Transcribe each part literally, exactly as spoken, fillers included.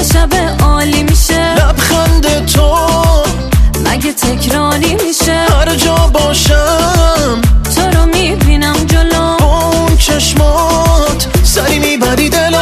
شب عالی میشه، لبخند تو مگه تکراری میشه؟ هر جا باشم تو رو میبینم جلو، با اون چشمات سری میبری دلا.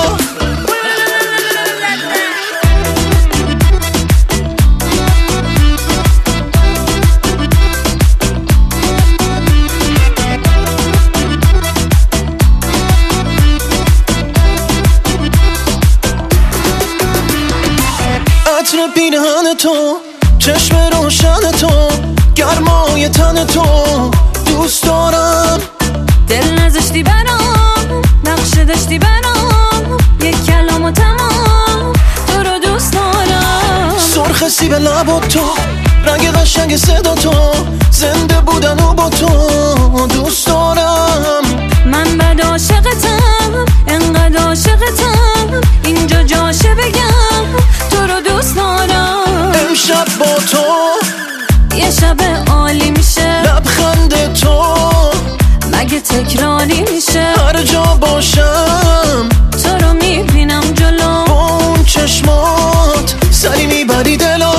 عطر پیرهن تو، چشم روشن تو، گرمای تن تو دوست دارم. دل نذاشتی برام، نقشه داشتی برام، یک کلام و تمام تو رو دوست دارم. سرخ سیب لب تو، رنگ قشنگ صدا تو، زنده بودن و با تو دوست دارم. من بد عاشقتم، انقدر عاشقتم، اینجا جاشه بگم تو رو دوست دارم. امشب با تو یه شب عالی میشه، لبخند تو مگه تکراری میشه؟ هر جا باشم تو رو میبینم جلو، با اون چشمات سری میبری دلا.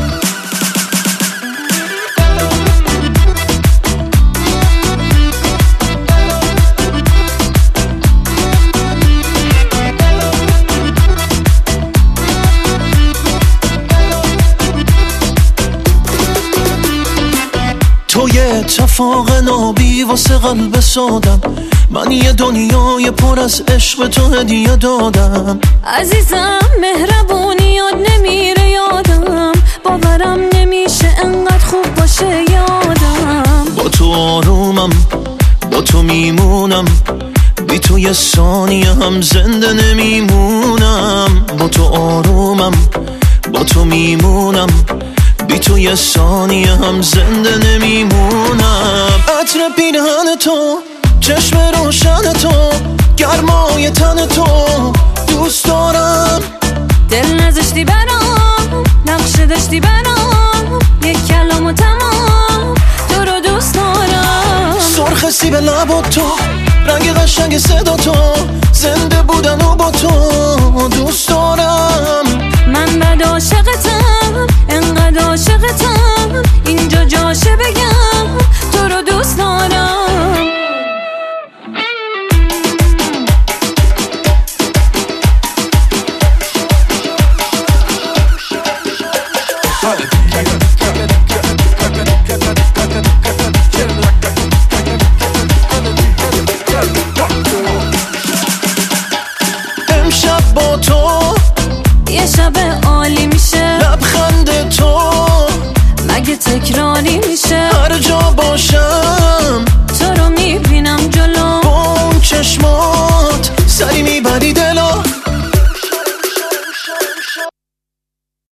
تو یه اتفاق نابی واسه قلب سادم، من یه دنیای پر از عشق تو هدیه دادم. عزیزم مهربونیات نمیره یادم، باورم نمیشه انقدر خوب باشه یادم. با تو آرومم، با تو میمونم، بی تو یه ثانیه هم زنده نمیمونم. با تو آرومم، با تو میمونم، بی تو یه ثانیه هم زنده نمیمونم. عطر پیرهن تو، چشم روشن تو، گرمای تن تو دوست دارم. دل نذاشتی برام، نقشه داشتی برام، یک کلام و تمام تو رو دوست دارم. سرخ سیب لب تو، رنگ قشنگ صدا تو، زنده بودن و با تو دوست دارم. من بد عاشقتم، انقدر عاشقتم، اینجا جاشه بگم تو رو دوست دارم. امشب با تو یه شب عالی میشه، لبخند تو مگه تکراری میشه؟ هر جا باشم